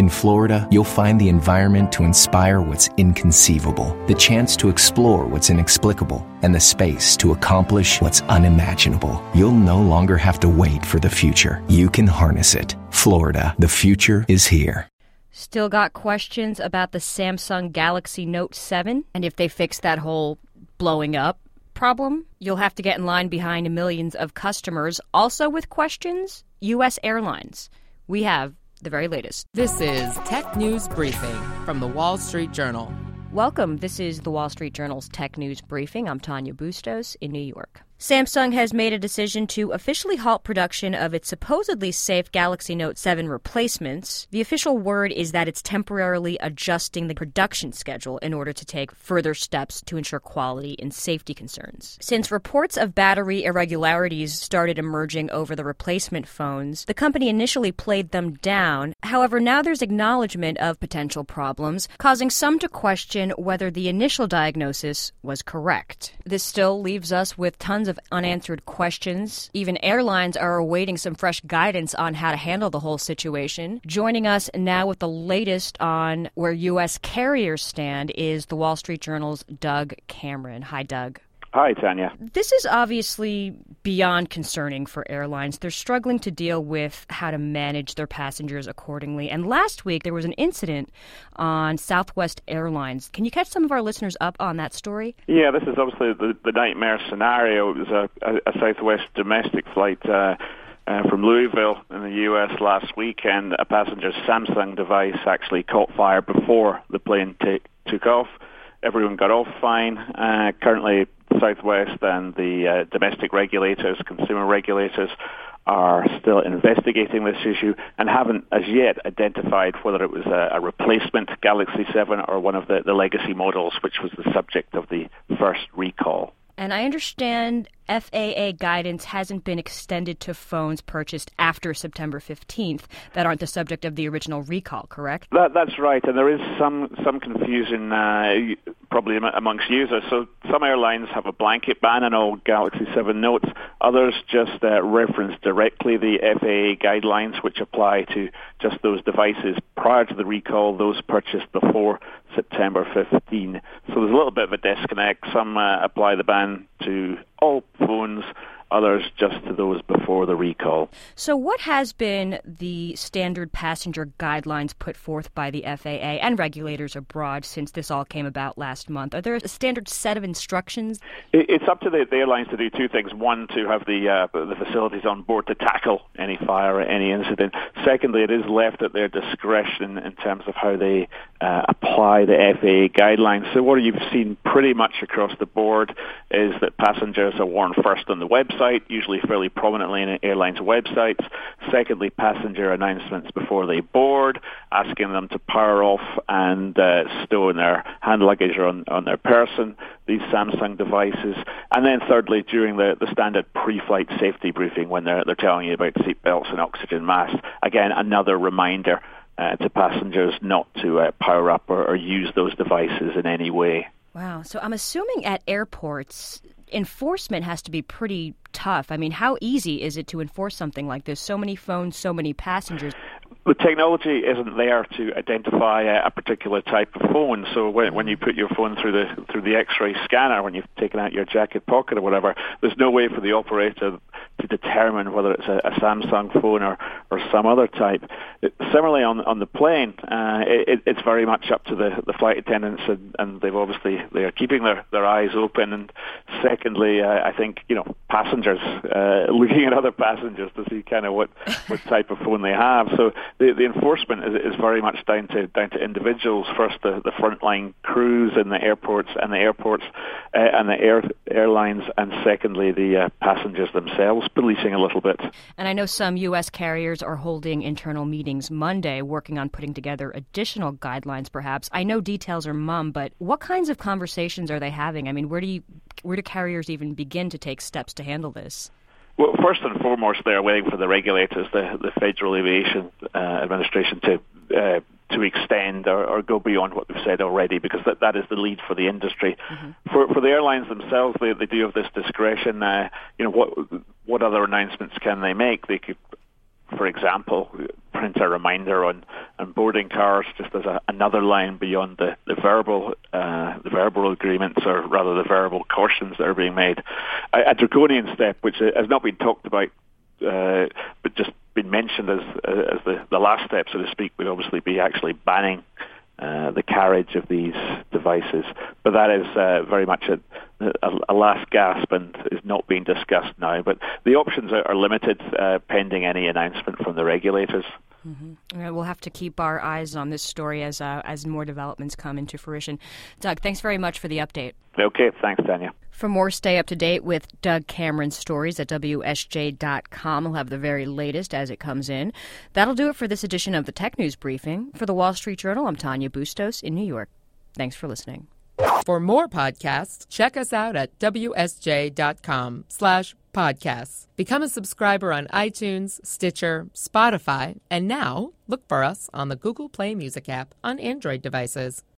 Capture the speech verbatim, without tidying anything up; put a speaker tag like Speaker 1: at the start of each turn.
Speaker 1: In Florida, you'll find the environment to inspire what's inconceivable, the chance to explore what's inexplicable, and the space to accomplish what's unimaginable. You'll no longer have to wait for the future. You can harness it. Florida, the future is here.
Speaker 2: Still got questions about the Samsung Galaxy Note seven? And if they fix that whole blowing up problem, you'll have to get in line behind millions of customers. Also with questions, U S Airlines. We have the very latest.
Speaker 3: This is Tech News Briefing from The Wall Street Journal.
Speaker 2: Welcome. This is The Wall Street Journal's Tech News Briefing. I'm Tanya Bustos in New York. Samsung has made a decision to officially halt production of its supposedly safe Galaxy Note seven replacements. The official word is that it's temporarily adjusting the production schedule in order to take further steps to ensure quality and safety concerns. Since reports of battery irregularities started emerging over the replacement phones, the company initially played them down. However, now there's acknowledgement of potential problems, causing some to question whether the initial diagnosis was correct. This still leaves us with tons of unanswered questions. Even airlines are awaiting some fresh guidance on how to handle the whole situation. Joining us now with the latest on where U S carriers stand is the Wall Street Journal's Doug Cameron. Hi, Doug.
Speaker 4: Hi, Tanya.
Speaker 2: This is obviously beyond concerning for airlines. They're struggling to deal with how to manage their passengers accordingly. And last week, there was an incident on Southwest Airlines. Can you catch some of our listeners up on that story?
Speaker 4: Yeah, this is obviously the, the nightmare scenario. It was a, a, a Southwest domestic flight uh, uh, from Louisville in the U S last week, and a passenger's Samsung device actually caught fire before the plane t- took off. Everyone got off fine. Uh, currently, Southwest and the uh, domestic regulators, consumer regulators, are still investigating this issue and haven't as yet identified whether it was a, a replacement Galaxy seven or one of the, the legacy models, which was the subject of the first recall.
Speaker 2: And I understand F A A guidance hasn't been extended to phones purchased after September fifteenth that aren't the subject of the original recall, correct?
Speaker 4: That, that's right, and there is some, some confusion uh, probably amongst users. So some airlines have a blanket ban on all Galaxy seven Notes. Others just uh, reference directly the F A A guidelines, which apply to just those devices prior to the recall, those purchased before September fifteenth. So there's a little bit of a disconnect. Some uh, apply the ban to all phones, others just to those before the recall.
Speaker 2: So what has been the standard passenger guidelines put forth by the F A A and regulators abroad since this all came about last month? Are there a standard set of instructions?
Speaker 4: It's up to the, the airlines to do two things. One, to have the uh, the facilities on board to tackle any fire or any incident. Secondly, it is left at their discretion in terms of how they uh, apply the F A A guidelines. So what you've seen pretty much across the board is that passengers are warned first on the website, usually fairly prominently in airlines' websites. Secondly, passenger announcements before they board, asking them to power off and uh, stow in their hand luggage or on, on their person, these Samsung devices. And then thirdly, during the, the standard pre-flight safety briefing when they're, they're telling you about seat belts and oxygen masks. Again, another reminder uh, to passengers not to uh, power up or, or use those devices in any way.
Speaker 2: Wow. So I'm assuming at airports, enforcement has to be pretty tough. I mean, how easy is it to enforce something like this? So many phones, so many passengers.
Speaker 4: The technology isn't there to identify a, a particular type of phone. So when, when you put your phone through the through the X-ray scanner, when you've taken out your jacket pocket or whatever, there's no way for the operator to determine whether it's a, a Samsung phone or, or some other type. It, similarly, on on the plane, uh, it, it's very much up to the, the flight attendants, and, and they've obviously they are keeping their, their eyes open. And secondly, uh, I think you know passengers uh, looking at other passengers to see kind of what, what type of phone they have. So the, the enforcement is, is very much down to down to individuals. First, the, the frontline crews in the airports and the airports uh, and the air, airlines, and secondly, the uh, passengers themselves policing a little bit.
Speaker 2: And I know some U S carriers are holding internal meetings Monday, working on putting together additional guidelines. Perhaps I know details are mum, but what kinds of conversations are they having? I mean, where do you where do carriers even begin to take steps to handle this?
Speaker 4: Well, first and foremost, they're waiting for the regulators, the, the Federal Aviation uh, Administration, to uh, to extend or, or go beyond what they've said already, because that, that is the lead for the industry. Mm-hmm. For for the airlines themselves, they, they do have this discretion. Uh, you know, what what other announcements can they make? They could, for example, print a reminder on, on boarding cars, just as a, another line beyond the, the verbal uh, the verbal agreements, or rather the verbal cautions that are being made. A, a draconian step, which has not been talked about, uh, but just been mentioned as as the, the last step, so to speak, would obviously be actually banning uh, the carriage of these devices. But that is uh, very much a, a, a last gasp and is not being discussed now. But the options are, are limited uh, pending any announcement from the regulators.
Speaker 2: Mm-hmm. We'll have to keep our eyes on this story as uh, as more developments come into fruition. Doug, thanks very much for the update.
Speaker 4: Okay, thanks, Tanya.
Speaker 2: For more, stay up to date with Doug Cameron's stories at W S J dot com. We'll have the very latest as it comes in. That'll do it for this edition of the Tech News Briefing. For the Wall Street Journal, I'm Tanya Bustos in New York. Thanks for listening.
Speaker 3: For more podcasts, check us out at W S J dot com slash podcasts. Become a subscriber on iTunes, Stitcher, Spotify, and now look for us on the Google Play Music app on Android devices.